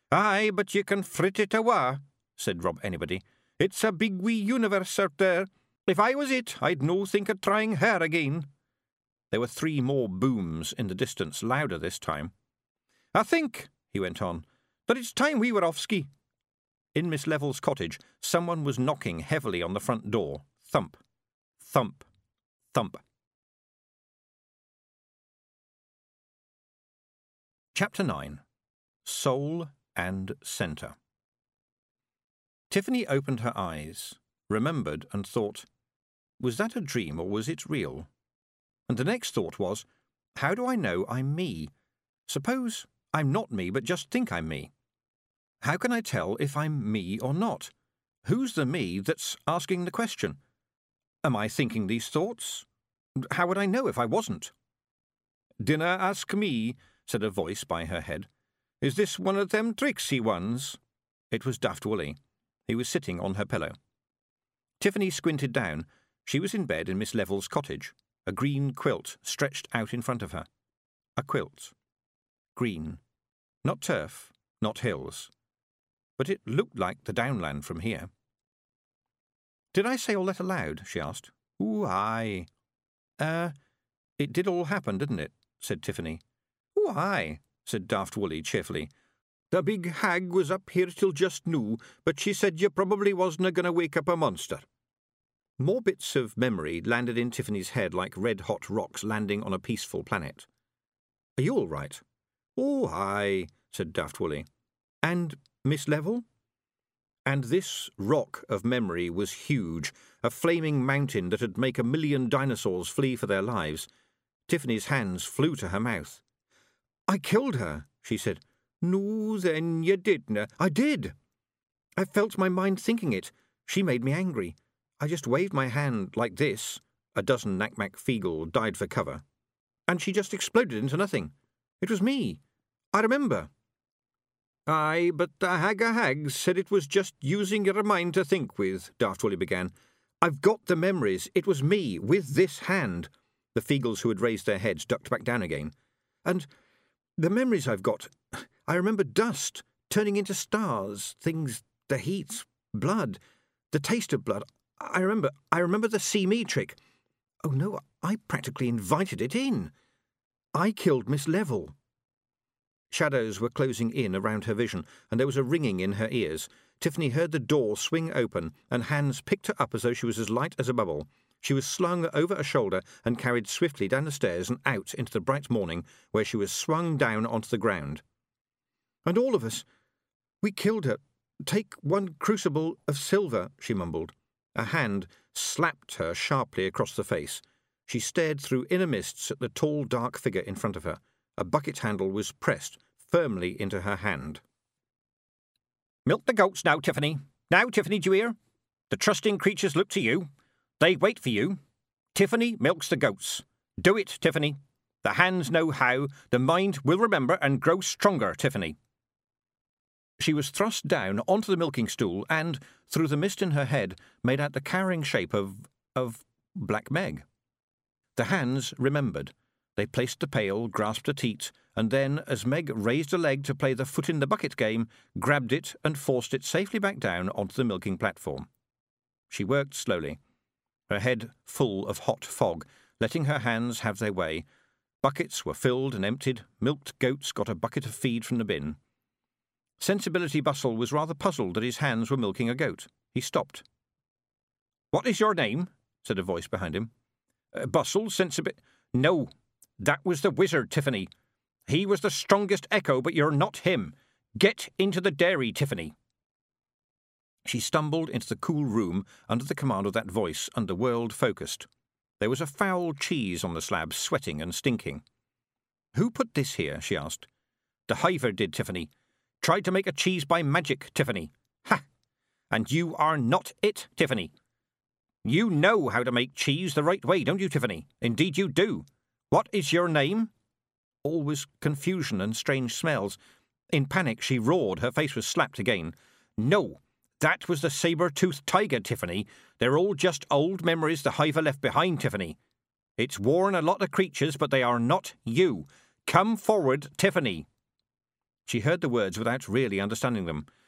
"Aye, but you can frit it awa'," said Rob Anybody. "It's a big wee universe out there. If I was it, I'd no think of trying her again." There were 3 more booms in the distance, louder this time. "I think," he went on, "that it's time we were off ski." In Miss Level's cottage, someone was knocking heavily on the front door. Thump, thump, thump. Chapter 9. Soul and Centre. Tiffany opened her eyes, remembered and thought, was that a dream or was it real? And the next thought was, how do I know I'm me? Suppose I'm not me but just think I'm me. How can I tell if I'm me or not? Who's the me that's asking the question? Am I thinking these thoughts? How would I know if I wasn't? "Dinna ask me," said a voice by her head. "Is this one of them tricksy ones?" It was Daft Woolly. He was sitting on her pillow. Tiffany squinted down. She was in bed in Miss Level's cottage, a green quilt stretched out in front of her. A quilt. Green. Not turf, not hills. But it looked like the downland from here. "Did I say all that aloud?" she asked. "Ooh, aye." It did all happen, didn't it?" said Tiffany. "Ooh, aye," said Daft Woolly cheerfully. "The big hag was up here till just noo, but she said you probably wasna going to wake up a monster." More bits of memory landed in Tiffany's head like red-hot rocks landing on a peaceful planet. "Are you all right?" "Oh, aye," said Daft Woolly. "And Miss Level?" And this rock of memory was huge, a flaming mountain that'd make 1,000,000 dinosaurs flee for their lives. Tiffany's hands flew to her mouth. "I killed her," she said. "No, then you didna." "I did. I felt my mind thinking it. She made me angry. I just waved my hand like this. A dozen Nac-Mac Feegle died for cover. And she just exploded into nothing. It was me. I remember." "Aye, but the hag o' hags said it was just using your mind to think with," Daft Woolly began. "I've got the memories. It was me, with this hand." The Feegles who had raised their heads ducked back down again. "And the memories I've got, I remember dust, turning into stars, things, the heat, blood, the taste of blood. I remember the see me trick. Oh no, I practically invited it in. I killed Miss Level." Shadows were closing in around her vision, and there was a ringing in her ears. Tiffany heard the door swing open, and hands picked her up as though she was as light as a bubble. She was slung over a shoulder and carried swiftly down the stairs and out into the bright morning, where she was swung down onto the ground. "And all of us, we killed her. Take 1 crucible of silver," she mumbled. A hand slapped her sharply across the face. She stared through inner mists at the tall, dark figure in front of her. A bucket handle was pressed firmly into her hand. "Milk the goats now, Tiffany. Now, Tiffany, do you hear? The trusting creatures look to you. They wait for you. Tiffany milks the goats. Do it, Tiffany. The hands know how. The mind will remember and grow stronger, Tiffany." She was thrust down onto the milking stool and, through the mist in her head, made out the cowering shape of Black Meg. The hands remembered. They placed the pail, grasped a teat, and then, as Meg raised a leg to play the foot-in-the-bucket game, grabbed it and forced it safely back down onto the milking platform. She worked slowly, her head full of hot fog, letting her hands have their way. Buckets were filled and emptied. Milked goats got a bucket of feed from the bin. Sensibility Bustle was rather puzzled that his hands were milking a goat. He stopped. "What is your name?" said a voice behind him. "Bustle, No, that was the wizard, Tiffany. He was the strongest echo, but you're not him. Get into the dairy, Tiffany." She stumbled into the cool room under the command of that voice, and the world focused. There was a foul cheese on the slab, sweating and stinking. "Who put this here?" she asked. "The hiver did, Tiffany. Tried to make a cheese by magic, Tiffany. Ha! And you are not it, Tiffany. You know how to make cheese the right way, don't you, Tiffany? Indeed you do. What is your name?" All was confusion and strange smells. In panic, she roared. Her face was slapped again. "No, that was the saber-toothed tiger, Tiffany. They're all just old memories the hiver left behind, Tiffany. It's worn a lot of creatures, but they are not you. Come forward, Tiffany." She heard the words without really understanding them.